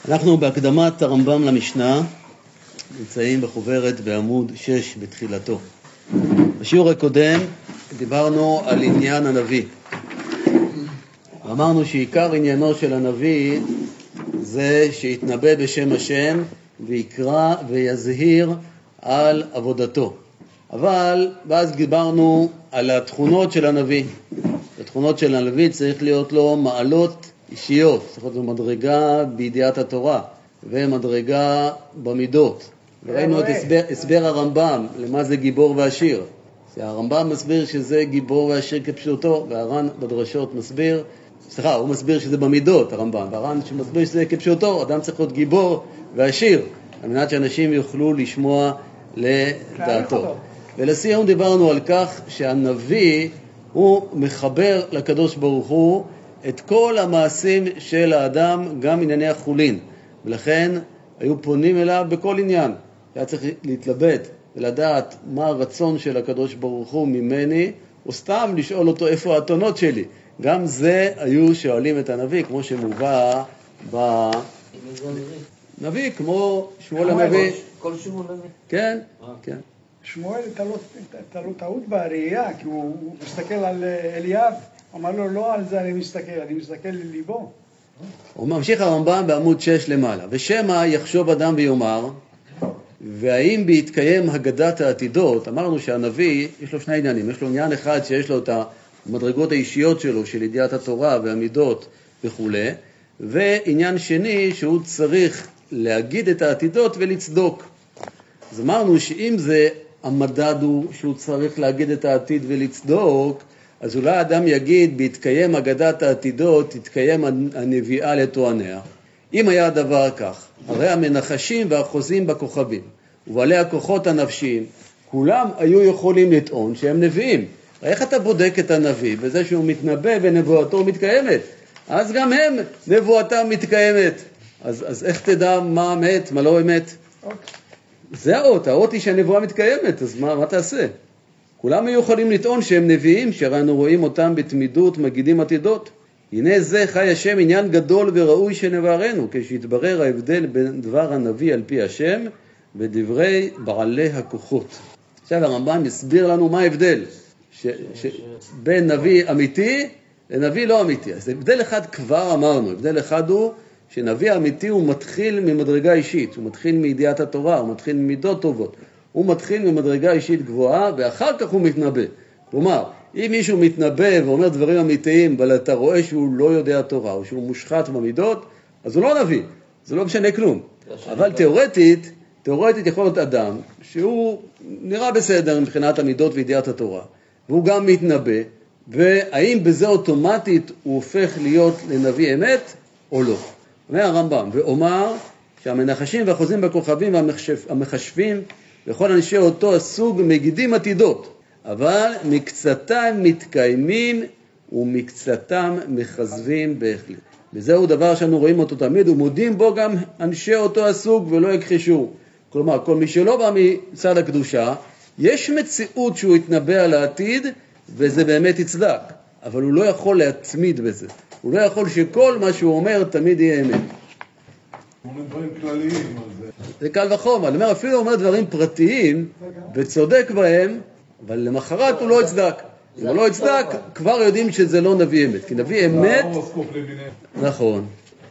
אנחנו בהקדמת הרמב"ם למשנה, נמצאים בחוברת בעמוד 6 בתחילתו. בשיעור הקודם דיברנו על עניין הנביא. אמרנו שעיקר עניינו של הנביא זה שיתנבא בשם השם ויקרא ויזהיר על עבודתו. אבל ואז דיברנו על התכונות של הנביא. התכונות של הנביא צריך להיות לו מעלות אישיות, צריך להיות לו מדרגה בידיעת התורה ומדרגה במידות. וראינו את הסבר הרמב"ם למה זה גיבור ועשיר. הרמב"ם מסביר שזה גיבור ועשיר כפשוטו, והר"ן בדרשות מסביר, הוא מסביר שזה במידות הרמב"ם, והר"ן שמסביר שזה כפשוטו, אדם צריך להיות גיבור ועשיר, על מנת שאנשים יוכלו לשמוע לדעתו. ולסיום דיברנו על כך שהנביא הוא מחבר לקדוש ברוך הוא את כל המעשים של האדם, גם ענייני החולין, ולכן היו פונים אליו בכל עניין. היה צריך להתלבט ולדעת מה הרצון של הקדוש ברוך הוא ממני, או סתם לשאול אותו איפה האתונות שלי. גם זה היו שואלים את הנביא, כמו שמובא בנביא, כמו שמואל הנביא. כל שמואל הנביא. כן, כן. שמואל הייתה לו טעות בראייה, כי הוא מסתכל על אליאב, אמר לו לא על זה אני מסתכל לליבו. הוא ממשיך הרמב"ם בעמוד 6 למעלה. ושמה יחשוב אדם ויאמר, והאם בהתקיים הגדת העתידות, אמרנו שהנביא יש לו שני עניינים, יש לו עניין אחד שיש לו את המדרגות האישיות שלו, של ידיעת התורה והמידות וכו', ועניין שני שהוא צריך להגיד את העתידות ולצדוק. אז אמרנו שאם זה המדד הוא שהוא צריך להגיד את העתיד ולצדוק, אז אולי האדם יגיד, בהתקיים אגדת העתידות, תתקיים הנביאה לטועניה. אם היה הדבר כך, הרי המנחשים והחוזים בכוכבים, ובעלי הכוחות הנפשיים, כולם היו יכולים לטעון שהם נביאים. איך אתה בודק את הנביא? בזה שהוא מתנבא ונבואתו מתקיימת. אז גם הם, נבואתם מתקיימת. אז איך תדע מה אמת, מה לא אמת? זה האות היא שהנבואה מתקיימת, אז מה תעשה? כולם היו יכולים לטעון שהם נביאים, שראינו רואים אותם בתמידות, מגידים עתידות. הנה זה חי השם עניין גדול וראוי שנברנו, כשיתברר ההבדל בין דבר הנביא על פי השם ודברי בעלי הכוחות. עכשיו הרמב"ם יסביר לנו מה ההבדל בין נביא אמיתי לנביא לא אמיתי. אז הבדל אחד כבר אמרנו, הבדל אחד הוא שנביא אמיתי הוא מתחיל ממדרגה אישית, הוא מתחיל מידיעת התורה, הוא מתחיל ממידות טובות, הוא מתחיל ממדרגה אישית גבוהה ואחר כך הוא מתנבא. כלומר, אם מישהו מתנבא ואומר דברים אמיתיים, אבל אתה רואה שהוא לא יודע תורה או שהוא מושחת במידות, אז הוא לא נביא, זה לא משנה כלום. אבל תיאורטית יכול להיות אדם שהוא נראה בסדר מבחינת המידות וידיעת התורה, והוא גם מתנבא, והאם בזה אוטומטית הוא הופך להיות לנביא אמת או לא? אומר הרמב"ם, ואומר שהמנחשים והחוזים בכוכבים והמחשבים וכל אנשי אותו הסוג מגידים עתידות, אבל מקצתם מתקיימים ומקצתם מחזבים בהחלט. וזהו דבר שאנו רואים אותו תמיד, ומודים בו גם אנשי אותו הסוג ולא יכחשו. כלומר, כל מי שלא בא מצד הקדושה, יש מציאות שהוא יתנבא על העתיד, וזה באמת יצדק. אבל הוא לא יכול להתמיד בזה. הוא לא יכול שכל מה שהוא אומר תמיד יהיה אמת. הוא אומר דברים כלליים על זה. זה קל וחומר. אני אומר, אפילו הוא אומר דברים פרטיים, וצודק בהם, אבל למחרת הוא לא יצדק. אם הוא לא יצדק, כבר יודעים שזה לא נביא אמת. כי נביא אמת... נכון.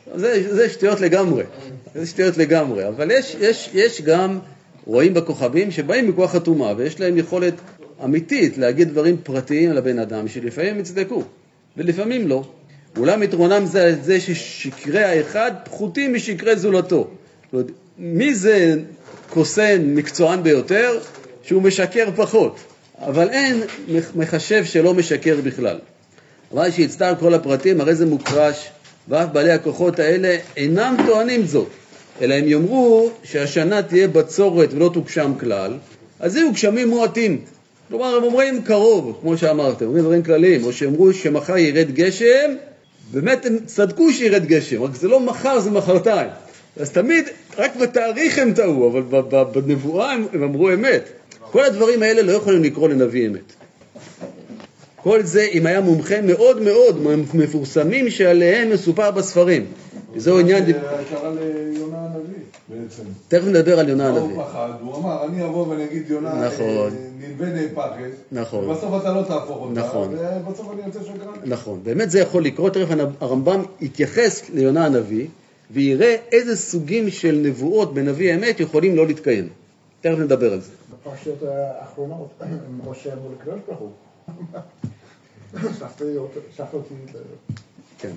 זה שטויות לגמרי. זה שטויות לגמרי. אבל יש גם רואים בכוכבים שבאים מכוח התאומה, ויש להם יכולת אמיתית להגיד דברים פרטיים לבן אדם, שלפעמים יצדקו, ולפעמים לא. אולם יתרונם זה ששקרי האחד פחותים משקרי זולתו. זאת אומרת, מי זה קוסן מקצוען ביותר? שהוא משקר פחות. אבל אין מחשב שלא משקר בכלל. אבל שיצטער כל הפרטים, הרי זה מוקרש, ואף בעלי הכוחות האלה אינם טוענים זאת, אלא הם יאמרו שהשנה תהיה בצורת ולא תוגשם כלל, אז יהיו גשמים מועטים. כלומר, הם אומרים קרוב, כמו שאמרתם, אומרים דברים כלליים, או שאמרו שמחר ירד גשם, באמת הם צדקו שירד גשם, רק זה לא מחר, זה מחרתיים. אז תמיד, רק בתאריך הם טעו, אבל בנבואה הם אמרו אמת. כל הדברים האלה לא יכולים לקרוא לנביא אמת. כל זה, אם היה מומחה מאוד מאוד מפורסמים שעליהם מסופר בספרים, זהו עניין... קרה ליונה הנביא בעצם. תכף נדבר על יונה הנביא. הוא פחד, הוא אמר, אני אבוא ואני אגיד יונה, נלווה נהפכת. נכון. ובסוף אתה לא תהפוך אותה. נכון. ובסוף אני יוצא שקרן. נכון. באמת זה יכול לקרות. תכף הרמב"ם יתייחס ליונה הנביא, ויראה איזה סוגים של נבואות בנביא אמת יכולים לא להתקיים. תכף נדבר על זה. בפרשיות האחרונות, משה אמור לקדוש ברוך הוא. שלחת אותי... כן.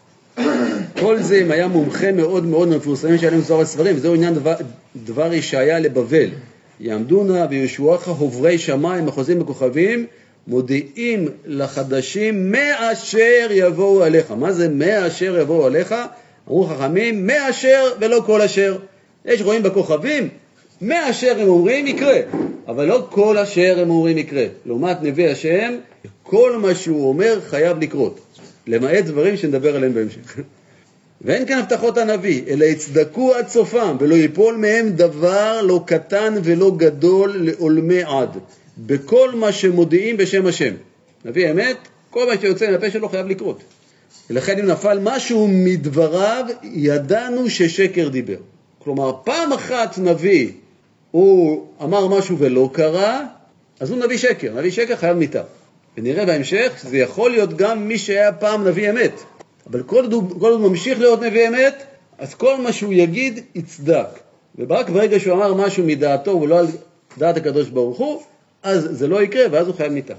כל זה אם היה מומחה מאוד מאוד מפורסמים שעליהם זוהר הספרים, וזהו עניין דבר ישעיה לבבל. יעמדונה וישועך הוברי שמיים, אחוזים בכוכבים, מודיעים לחדשים מאשר יבואו עליך. מה זה מאשר יבואו עליך? אמרו חכמים, מאשר ולא כל אשר. יש רואים בכוכבים, מאשר הם אומרים יקרה, אבל לא כל אשר הם אומרים יקרה. לעומת נביא השם, כל מה שהוא אומר חייב לקרות. למעט דברים שנדבר עליהם בהמשך. ואין כאן הבטחות הנביא, אלא יצדקו עד סופם, ולא ייפול מהם דבר לא קטן ולא גדול לעולמי עד. בכל מה שמודיעים בשם השם. נביא אמת, כל מה שיוצא מהפה שלו חייב לקרות. ולכן אם נפל משהו מדבריו, ידענו ששקר דיבר. כלומר, פעם אחת נביא, הוא אמר משהו ולא קרה, אז הוא נביא שקר. נביא שקר חייב מיתה. ונראה בהמשך שזה יכול להיות גם מי שהיה פעם נביא אמת. אבל כל עוד ממשיך להיות נביא אמת, אז כל מה שהוא יגיד יצדק. ורק ברגע שהוא אמר משהו מדעתו ולא על דעת הקדוש ברוך הוא, אז זה לא יקרה ואז הוא חייב מיתה.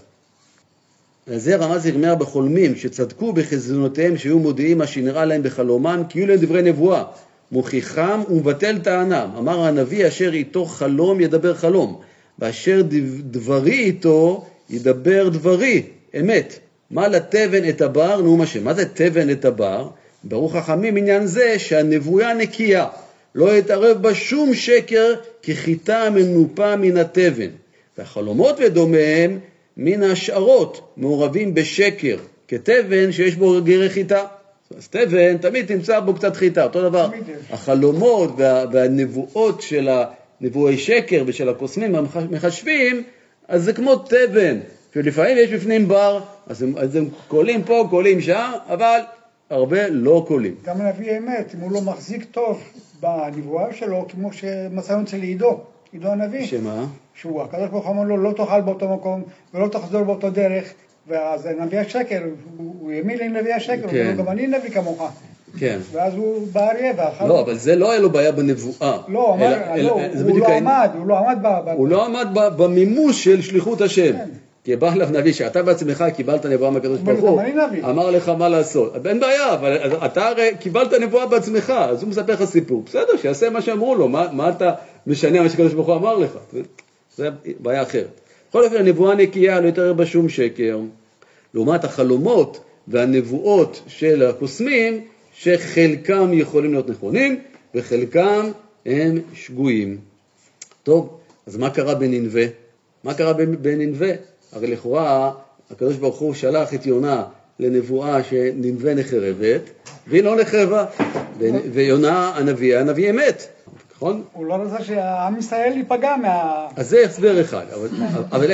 זה רמז ירמיה בחולמים שצדקו בחזונותיהם שהיו מודיעים מה שנראה להם בחלומם, כי היו להם דברי נבואה. מוכיחם ומבטל טענם. אמר הנביא אשר איתו חלום ידבר חלום, ואשר דברי איתו ידבר דברי, אמת. מה לתבן את הבר? נאום השם. מה זה תבן את הבר? ברוך חכמים עניין זה שהנבואה נקייה, לא יתערב בה שום שקר, כי חיטה מנופה מן התבן. והחלומות ודומיהם מן השערות מעורבים בשקר, כתבן שיש בו גרי חיטה. אז תבן תמיד תמצא בו קצת חיטה. אותו דבר, החלומות והנבואות של הנבואי שקר ושל הקוסמים המחשבים, אז זה כמו תבן, שלפעמים יש בפנים בר, אז הם קולים פה, קולים שם, אבל הרבה לא קולים. גם נביא אמת, אם הוא לא מחזיק טוב בנבואה שלו, כמו שמצאנו אצל עידו הנביא. שמה? שהוא, הקדוש ברוך הוא אמר לו, לא תאכל באותו מקום, ולא תחזור באותו דרך, ואז נביא השקר, הוא האמין לנביא השקר, כן. הוא גם אני נביא כמוך. כן. ואז הוא באריה ואכל. לא, אבל זה לא היה לו בעיה בנבואה. לא, הוא לא עמד במימוש של שליחות השם. כן. כי בא אליו נביא שאתה בעצמך קיבלת נבואה מהקדוש ברוך הוא, אמר לך מה לעשות. אין בעיה, אבל אתה הרי קיבלת נבואה בעצמך, אז הוא מספר לך סיפור. בסדר, שיעשה מה שאמרו לו, מה אתה משנה מה שקדוש ברוך הוא אמר לך? זה בעיה אחרת. בכל אופן, הנבואה נקייה, לא יתערב בה שום שקר. לעומת החלומות והנבואות של הקוסמים, שחלקם יכולים להיות נכונים, וחלקם הם שגויים. טוב, אז מה קרה בנינווה? מה קרה בנינווה? הרי לכאורה, הקדוש ברוך הוא שלח את יונה לנבואה שנינווה נחרבת, והיא לא נחרבה. ויונה הנביא אמת, נכון? הוא לא רצה שהעם ישראל ייפגע אז זה הסבר אחד. אבל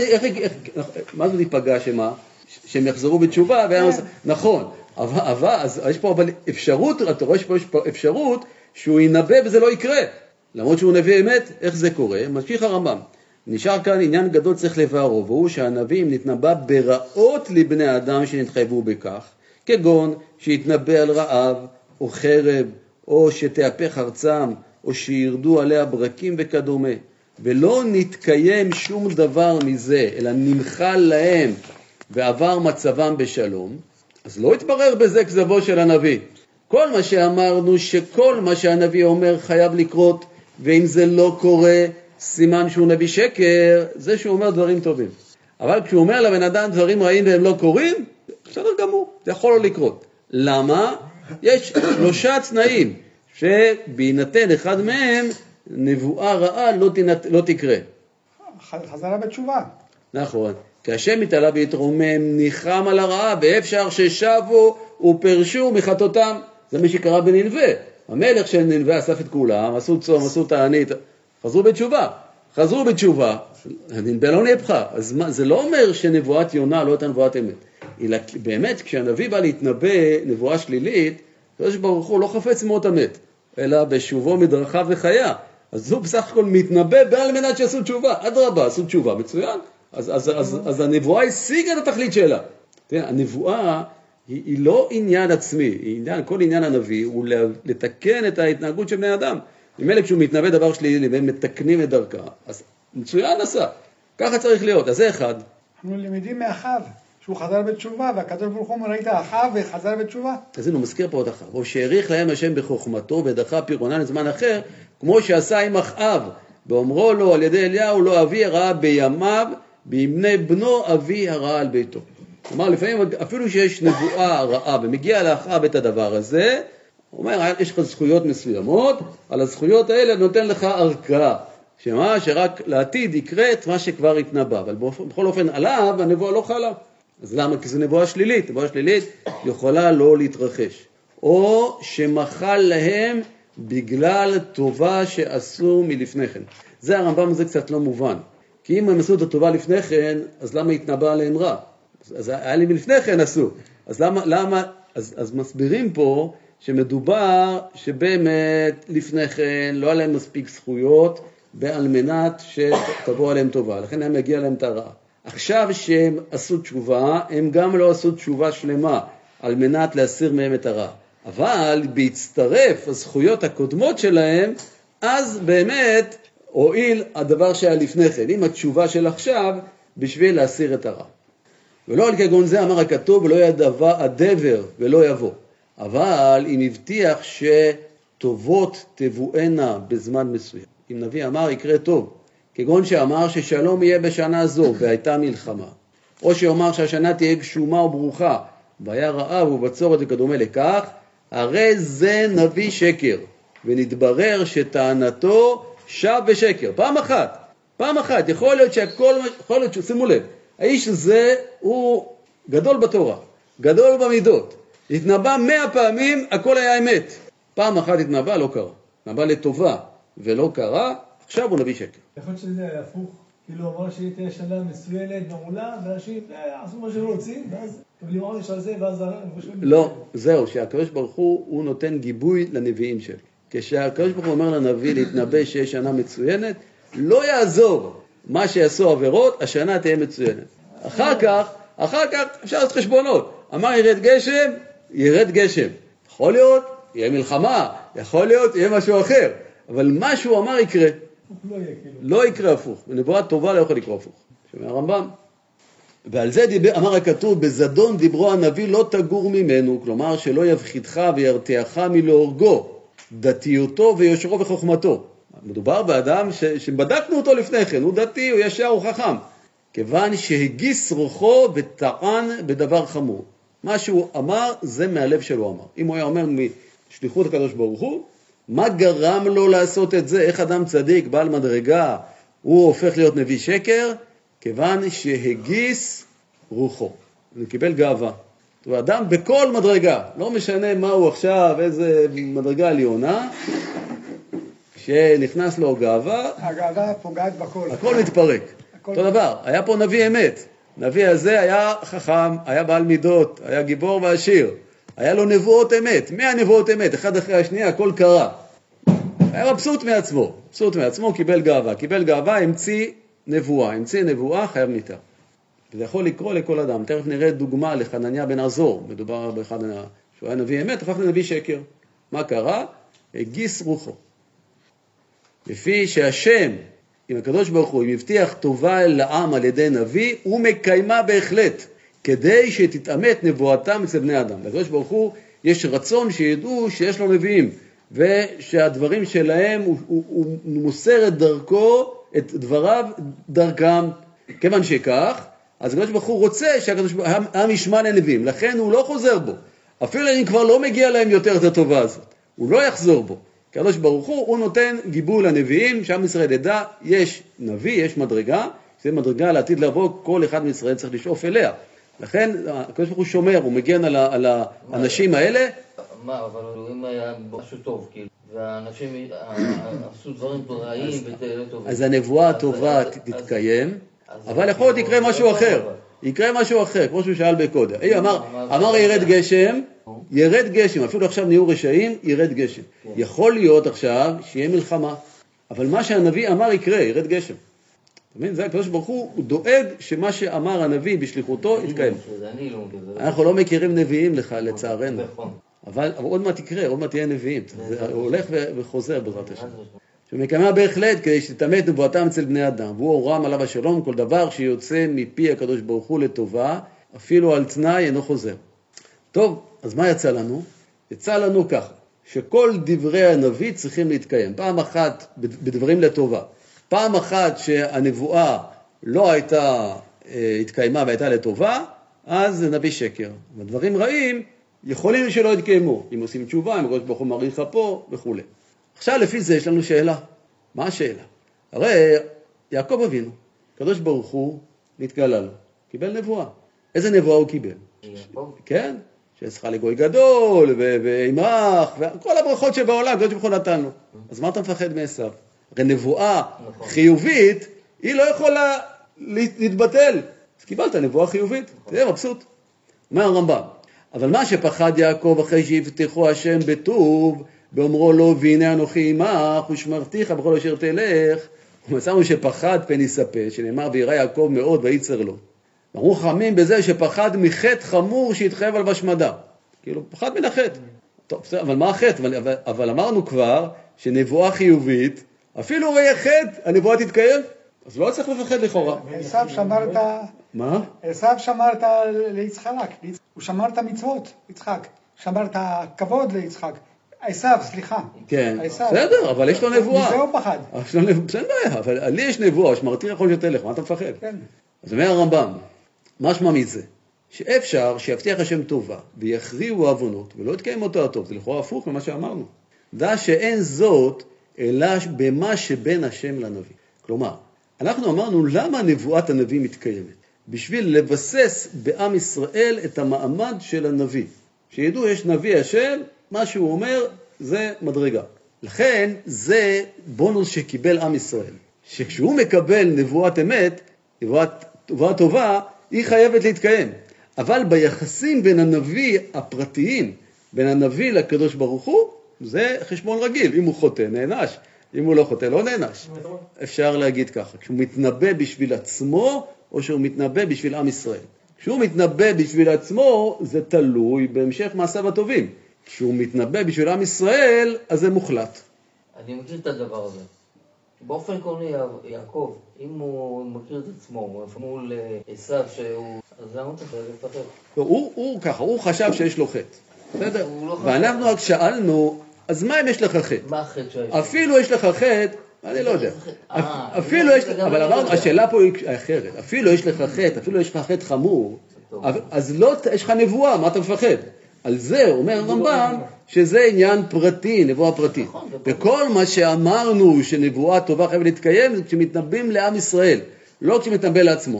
מה זה ייפגע שמה? שהם יחזרו בתשובה, נכון. אז יש פה אפשרות, אתה רואה שיש פה אפשרות שהוא ינבא וזה לא יקרה. למרות שהוא נביא אמת, איך זה קורה? ממשיך הרמב"ם. נשאר כאן עניין גדול צריך לבארו, והוא שהנביאים נתנבא ברעות לבני אדם שנתחייבו בכך, כגון שיתנבא על רעב או חרב, או שתהפך ארצם, או שירדו עליה ברקים וכדומה. ולא נתקיים שום דבר מזה, אלא נמחל להם ועבר מצבם בשלום, אז לא יתברר בזה כזבו של הנביא. כל מה שאמרנו שכל מה שהנביא אומר חייב לקרות, ואם זה לא קורה, סימן שהוא נביא שקר, זה שהוא אומר דברים טובים. אבל כשהוא אומר לבן אדם דברים רעים והם לא קורים, בסדר גמור, זה יכול לא לקרות. למה? יש 3 תנאים, שבהינתן אחד מהם, נבואה רעה לא תקרה. חזרה בתשובה. נכון. כי השם התעלה והתרומם, ניחם על הרעה, ואפשר ששבו ופרשו מחטאותם. זה מה שקרה בנינווה. המלך של נינווה אסף את כולם, עשו צום, עשו תענית, חזרו בתשובה, נינווה לא נהפכה. אז זה לא אומר שנבואת יונה לא הייתה נבואת אמת. אלא באמת כשהנביא בא להתנבא נבואה שלילית, הקדוש ברוך הוא לא חפץ מות המת, אלא בשובו מדרכיו וחיה. אז הוא בסך הכל מתנבא בעל מנת שעשו תשובה. אדרבה, עשו תשובה, מצוין. אז הנבואה השיגה את התכלית שלה. הנבואה היא לא עניין עצמי, כל עניין הנביא הוא לתקן את ההתנהגות של בני אדם. אם אלה כשהוא מתנבא דבר שלילי והם מתקנים את דרכה, אז מצוין עשה. ככה צריך להיות, אז זה אחד. אנחנו למדים מאחיו, שהוא חזר בתשובה, והקדוש ברוך הוא ראית אחיו וחזר בתשובה. אז הנה, הוא מזכיר פה את אחיו. הוא שהאריך להם השם בחוכמתו ודחה פירונן לזמן אחר, כמו שעשה עם אחיו, ואומרו לו על ידי אליהו, לא אבי הרעה בימיו, בימי בנו אבי הרעה על ביתו. כלומר, לפעמים אפילו שיש נבואה רעה ומגיע לאחיו את הדבר הזה, הוא אומר, יש לך זכויות מסוימות, על הזכויות האלה נותן לך ערכאה. שמה? שרק לעתיד יקרה את מה שכבר התנבא, אבל בכל אופן עליו הנבואה לא חלה. אז למה? כי זו נבואה שלילית. נבואה שלילית יכולה לא להתרחש. או שמחל להם בגלל טובה שעשו מלפני כן. זה הרמב"ם הזה קצת לא מובן. כי אם הם עשו את הטובה לפני כן, אז למה התנבא עליהם רע? אז היה לי מלפני כן עשו. אז למה? אז מסבירים פה שמדובר שבאמת לפני כן לא היה להם מספיק זכויות, על מנת שתבוא עליהם טובה. לכן הם מגיע להם את הרעה. עכשיו שהם עשו תשובה, הם גם לא עשו תשובה שלמה, על מנת להסיר מהם את הרעה. אבל בהצטרף הזכויות הקודמות שלהם, אז באמת הועיל הדבר שהיה לפני כן, עם התשובה של עכשיו, בשביל להסיר את הרעה. ולא על כגון זה אמר הכתוב, ולא ידבר הדבר ולא יבוא. אבל אם הבטיח שטובות תבואנה בזמן מסוים. אם נביא אמר יקרה טוב, כגון שאמר ששלום יהיה בשנה זו והייתה מלחמה, או שאומר שהשנה תהיה גשומה וברוכה והיה רעב ובצורת וכדומה לכך, הרי זה נביא שקר, ונתברר שטענתו שב ושקר. פעם אחת, יכול להיות שהכל, שימו לב, האיש הזה הוא גדול בתורה, גדול במידות, התנבא 100 פעמים, הכל היה אמת. פעם אחת התנבא, לא קרה. התנבא לטובה ולא קרה, עכשיו הוא נביא שקר. יכול להיות שזה היה הפוך, כאילו אמר שתהיה שנה מסוימת מעולה, ואנשים עשו מה שהם רוצים, ואז תבלי עונש על זה, ואז... לא, זהו, שהקדוש ברוך הוא נותן גיבוי לנביאים שלו. כשהקדוש ברוך הוא אומר לנביא להתנבא שיש שנה מצוינת, לא יעזור מה שיעשו עבירות, השנה תהיה מצוינת. אחר כך אפשר לעשות חשבונות. אמר ירד גשם. יכול להיות, יהיה מלחמה, יכול להיות, יהיה משהו אחר. אבל מה שהוא אמר יקרה. לא יקרה הפוך. בנבואה טובה לא יכול לקרוא הפוך. שומע הרמב"ם. ועל זה אמר הכתוב, בזדון דיברו הנביא לא תגור ממנו, כלומר שלא יבחיתך וירתיעך מלהורגו, דתיותו ויושרו וחוכמתו. מדובר באדם שבדקנו אותו לפני כן, הוא דתי, הוא ישר, הוא חכם. כיוון שהגיס רוחו וטען בדבר חמור. מה שהוא אמר, זה מהלב שלו אמר. אם הוא היה אומר משליחות הקדוש ברוך הוא, מה גרם לו לעשות את זה? איך אדם צדיק, בעל מדרגה, הוא הופך להיות נביא שקר? כיוון שהגיס רוחו. הוא קיבל גאווה. הוא אדם בכל מדרגה, לא משנה מה הוא עכשיו, איזה מדרגה עליונה, כשנכנס לו גאווה, הגאווה פוגעת בכל. הכל מתפרק. אותו דבר, היה פה נביא אמת. נביא הזה היה חכם, היה בעל מידות, היה גיבור ועשיר. היה לו נבואות אמת, 100 נבואות אמת, אחד אחרי השנייה, הכל קרה. היה מבסוט מעצמו, קיבל גאווה, המציא נבואה, חייב מיתה. זה יכול לקרוא לכל אדם. תכף נראה דוגמה לחנניה בן עזור, מדובר באחד שהוא היה נביא אמת, הפך לנביא שקר. מה קרה? הגיס רוחו. לפי שהשם, אם הקדוש ברוך הוא, אם הבטיח טובה לעם על ידי נביא, הוא מקיימה בהחלט, כדי שתתאמת נבואתם אצל בני אדם. לקדוש ברוך הוא יש רצון שידעו שיש לו נביאים, ושהדברים שלהם, הוא מוסר את דרכו, את דבריו דרכם. כיוון שכך, אז הקדוש ברוך הוא רוצה שהעם ישמע לנביאים, לכן הוא לא חוזר בו. אפילו אם כבר לא מגיע להם יותר את הטובה הזאת, הוא לא יחזור בו. הקדוש ברוך הוא נותן גיבוי לנביאים, שעם ישראל ידע, יש נביא, יש מדרגה, זה מדרגה לעתיד לבוא, כל אחד מישראל צריך לשאוף אליה. לכן הקדוש ברוך הוא שומר, הוא מגן על האנשים האלה. מה, אבל אם היה משהו טוב, כאילו, והאנשים עשו דברים רעים וטובים. אז הנבואה הטובה תתקיים, אבל יכול להיות יקרה משהו אחר. יקרה משהו אחר, כמו שהוא שאל בקודם. אמר ירד גשם, אפילו עכשיו נהיו רשעים, ירד גשם. יכול להיות עכשיו שיהיה מלחמה, אבל מה שהנביא אמר יקרה, ירד גשם. זה הקדוש ברוך הוא דואג שמה שאמר הנביא בשליחותו יתקיים. אנחנו לא מכירים נביאים לך, לצערנו. אבל עוד מעט יקרה, עוד מעט תהיה נביאים. זה הולך וחוזר בעזרת השם. שמקיימה בהחלט כדי שתטמא את נבואתם אצל בני אדם, והוא הורם עליו השלום, כל דבר שיוצא מפי הקדוש ברוך הוא לטובה, אפילו על תנאי אינו חוזר. טוב, אז מה יצא לנו? יצא לנו ככה, שכל דברי הנביא צריכים להתקיים. פעם אחת בדברים לטובה. פעם אחת שהנבואה לא הייתה התקיימה והייתה לטובה, אז זה נביא שקר. ודברים רעים יכולים שלא יתקיימו, אם עושים תשובה, אם הקדוש ברוך הוא מאריך פה וכו'. עכשיו לפי זה יש לנו שאלה. מה השאלה? הרי יעקב אבינו, הקדוש ברוך הוא נתגלה לו, קיבל נבואה. איזה נבואה הוא קיבל? כן, שצריכה לגוי גדול ואימך, וכל הברכות שבעולם, הקדוש ברוך הוא נתן לו. אז מה אתה מפחד מעשיו? הרי נבואה חיובית, היא לא יכולה להתבטל. אז קיבלת נבואה חיובית, תהיה מבסוט. אומר הרמב"ם, אבל מה שפחד יעקב אחרי שיבטחו השם בטוב, באומרו לו, והנה אנוכי עמך, ושמרתיך בכל אשר תלך, ומצאנו שפחד פן יספה, שנאמר וירא יעקב מאוד ויצר לו. אמרו חכמים בזה שפחד מחטא חמור שהתחייב על בשמדה. כאילו, פחד מן החטא. טוב, אבל מה החטא? אבל אמרנו כבר שנבואה חיובית, אפילו ראי חטא, הנבואה תתקיים, אז לא צריך לפחד לכאורה. עשיו שמרת... מה? עשיו שמרת ליצחק, הוא שמר את המצוות, יצחק. שמר את הכבוד ליצחק. עשיו, סליחה. כן, בסדר, אבל יש לו נבואה. מזה הוא פחד. בסדר, אבל לי יש נבואה, שמרתי יכול שתלך, מה אתה מפחד? כן. אז אומר הרמב"ם, משמע מזה, שאפשר שיבטיח השם טובה, ויכריעו העוונות, ולא יתקיים אותו הטוב, זה לכאורה הפוך ממה שאמרנו. דע שאין זאת, אלא במה שבין השם לנביא. כלומר, אנחנו אמרנו למה נבואת הנביא מתקיימת? בשביל לבסס בעם ישראל את המעמד של הנביא. שידעו יש נביא השם, מה שהוא אומר זה מדרגה. לכן זה בונוס שקיבל עם ישראל. שכשהוא מקבל נבואת אמת, נבואה טובה, היא חייבת להתקיים. אבל ביחסים בין הנביא הפרטיים, בין הנביא לקדוש ברוך הוא, זה חשבון רגיל. אם הוא חוטא, נענש. אם הוא לא חוטא, לא נענש. אפשר להגיד ככה. כשהוא מתנבא בשביל עצמו, או שהוא מתנבא בשביל עם ישראל. כשהוא מתנבא בשביל עצמו, זה תלוי בהמשך מעשיו הטובים. כשהוא מתנבא בשביל עם ישראל, אז זה מוחלט. אני מכיר את הדבר הזה. באופן עקרוני, יעקב, אם הוא מכיר את עצמו, הוא מול עשיו שהוא... אז למה צריך לפחד? הוא ככה, הוא חשב שיש לו חטא. בסדר? ואנחנו רק שאלנו, אז מה אם יש לך חטא? מה החטא שיש? אפילו יש לך חטא, אני לא יודע. אפילו יש לך, אבל אמרנו, השאלה פה היא אחרת. אפילו יש לך חטא, אפילו יש לך חטא חמור, אז לא, יש לך נבואה, מה אתה מפחד? על זה אומר הרמב"ם שזה עניין פרטי, נבואה פרטית. וכל מה שאמרנו שנבואה טובה חייבת להתקיים זה כשמתנבאים לעם ישראל, לא כשמתנבא לעצמו.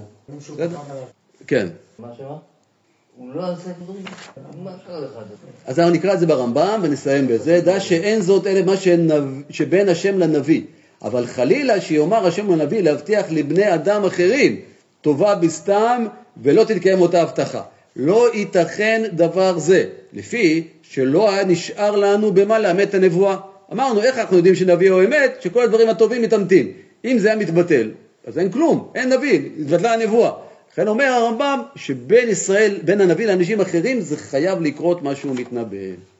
כן. מה שמה? הוא לא עושה דברים. מה קרה לך? אז אנחנו נקרא את זה ברמב"ם ונסיים בזה. דע שאין זאת אלה מה שבין השם לנביא. אבל חלילה שיאמר השם לנביא להבטיח לבני אדם אחרים טובה בסתם ולא תתקיים אותה הבטחה. לא ייתכן דבר זה, לפי שלא היה נשאר לנו במה לאמת את הנבואה. אמרנו, איך אנחנו יודעים שנביא הוא אמת? שכל הדברים הטובים מתאמתים. אם זה היה מתבטל, אז אין כלום, אין נביא, התבטלה הנבואה. לכן אומר הרמב"ם שבין ישראל, בין הנביא לאנשים אחרים, זה חייב לקרות משהו מתנבא.